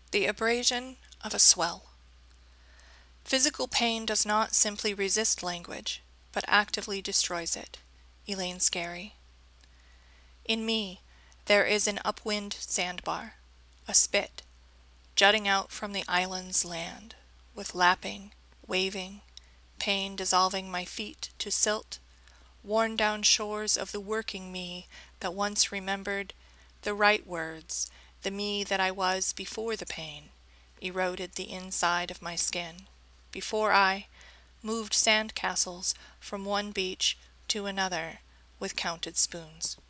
The abrasion of a swell. Physical pain does not simply resist language, but actively destroys it. Elaine Scarry. In me, there is an upwind sandbar, a spit, jutting out from the island's land, with lapping, waving, pain dissolving my feet to silt, worn down shores of the working me that once remembered the right words, the me that I was before the pain eroded the inside of my skin, before I moved sand castles from one beach to another with counted spoons.